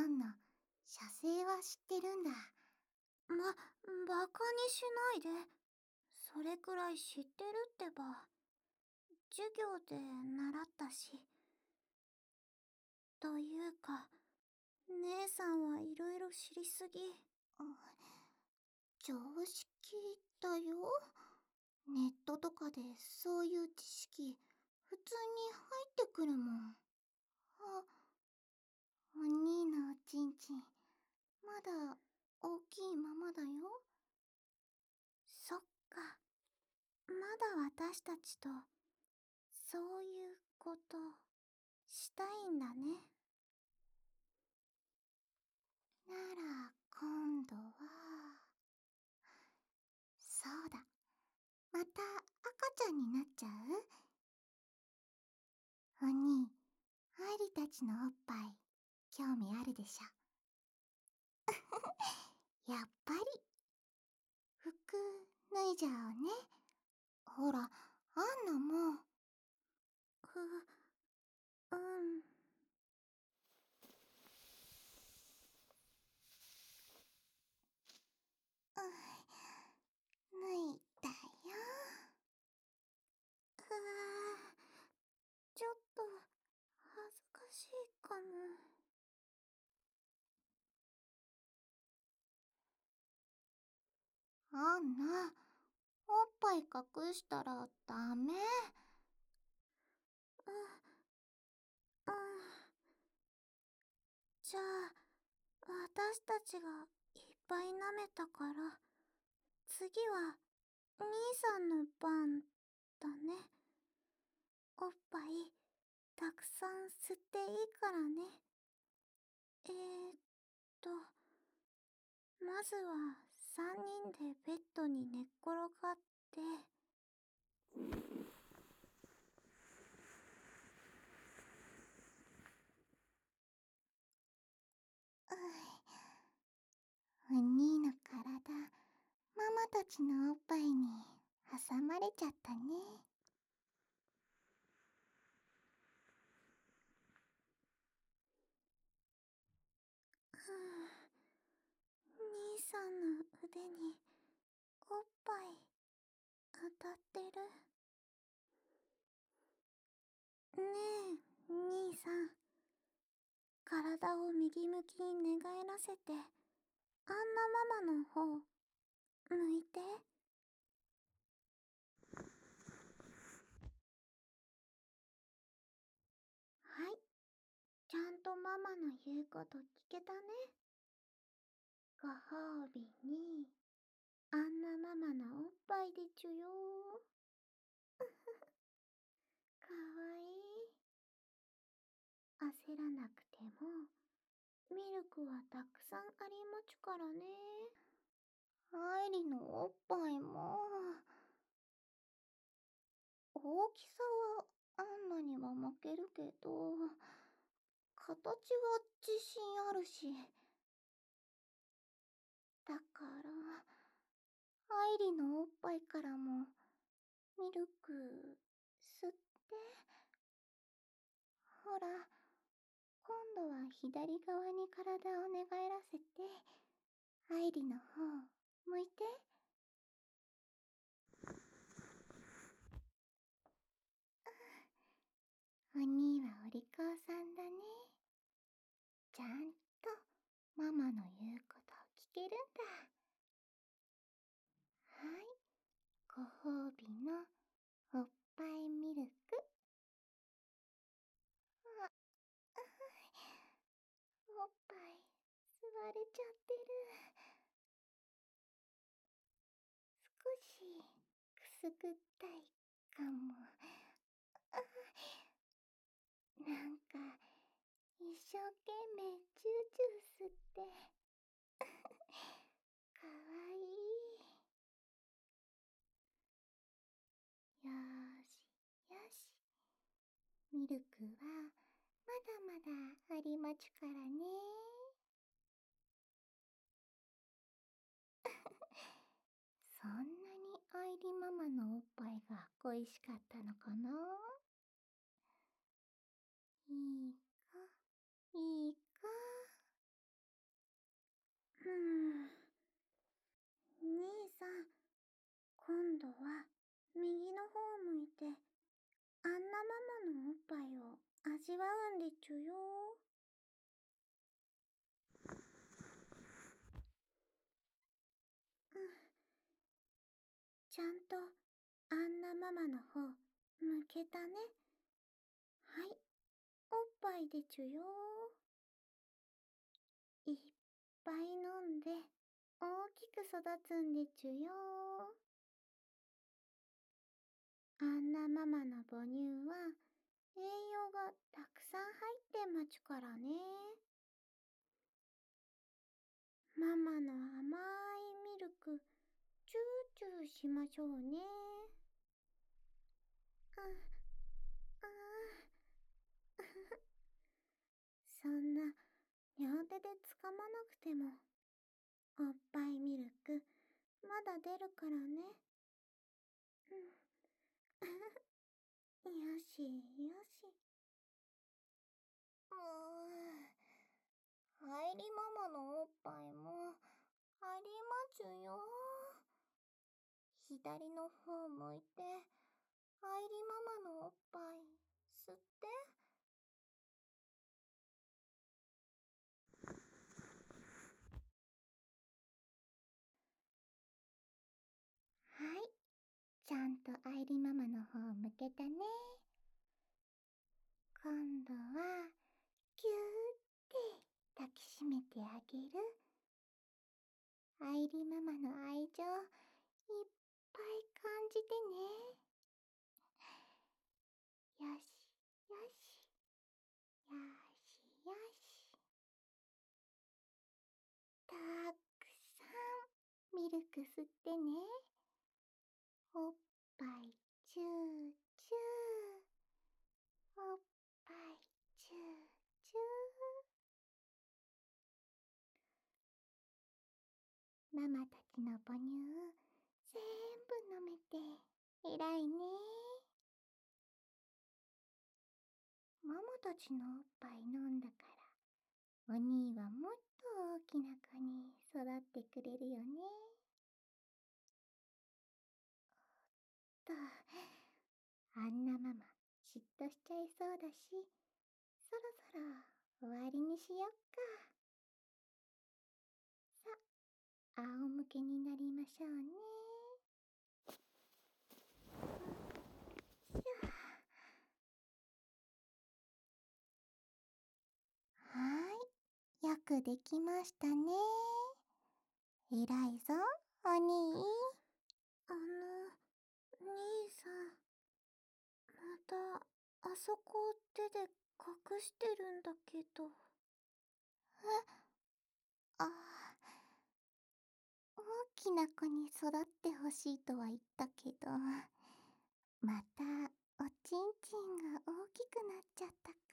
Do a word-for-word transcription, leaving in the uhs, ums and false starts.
ンナ、射精は知ってるんだ。 ま、バカにしないで。それくらい知ってるってば。授業で習ったし。というか、姉さんはいろいろ知りすぎ。 常識だよ。ネットとかでそういう知識普通に入ってくるもん。あ、お兄のおちんちんまだ大きいままだよ。 そっか。まだ私たちとそういうことしたいんだね。 なら今度は、そうだ、また赤ちゃんになっちゃう？お兄、愛梨たちのおっぱい興味あるでしょ？やっぱり。服脱いじゃおうね。ほら、アンナも。 ふ、うん。 うん、脱いだよ。 ふぅ、ちょっと恥ずかしいかも。 アンナ、おっぱい隠したらダメ。 うん、うん。じゃあ、私たちがいっぱい舐めたから、次は兄さんの番だね。おっぱいたくさん吸っていいからね。えーっと、まずはさんにんでベッドに寝っ転がって、 お兄の体、ママたちのおっぱいに挟まれちゃったね。 ふぅ、兄さんの腕におっぱい当たってる。ねえ、兄さん。体を右向きに寝返らせて、アンナママの方、向いて。はい。ちゃんとママの言うこと聞けたね。ご褒美に、アンナママのおっぱいでちゅよー。かわいい。焦らなくても、ミルクはたくさんありまちゅからね。 愛梨のおっぱいも、大きさはアンナには負けるけど、形は自信あるし。だから、愛梨のおっぱいからもミルク吸って。ほら、今度は左側に体を寝返らせて、愛梨の方向いて。お兄はお利口さんだね。ちゃんとママの言うことを聞けるんだ。はい、ご褒美のおっぱいミルク。あ、おっぱい吸われちゃってる。少しくすぐったいかも。なんか一生懸命チューチュー吸って。かわいい。よーしよし。ミルクはまだまだありまちゅからね。そんなに愛梨ママのおっぱいが恋しかったのかな？いいかいいか。 味わうんでちゅよ。うん。ちゃんとアンナママの方向けたね。はい、おっぱいでちゅよ。いっぱい飲んで大きく育つんでちゅよ。アンナママの母乳は栄養がたくさん入ってまちゅからね。ママの甘いミルクチューチューしましょうね。うん、あーそんな両手でつかまなくてもおっぱいミルクまだ出るからね。うん。よしよし。 うーん。入りママのおっぱいもありまちゅよ。左の方向いて、入りママのおっぱい吸って。はい、ちゃんと愛理ママの方向けたね。今度はぎゅーって抱きしめてあげる。愛理ママの愛情いっぱい感じてね。よしよしよしよし。たくさんミルク吸ってね。おっぱいチューチュー、おっぱいチューチュー。ママたちの母乳ぜんぶ飲めて偉いね。ママたちのおっぱい飲んだからお兄はもっと大きな子に育ってくれるよね。と、あんなママ嫉妬しちゃいそうだし、そろそろ終わりにしよっか。さ、仰向けになりましょうね。しゅはーい、よくできましたね。偉いぞ、お兄。 あの、兄さん、またあそこを手で隠してるんだけど。 え、あ、大きな子に育ってほしいとは言ったけど、またおちんちんが大きくなっちゃった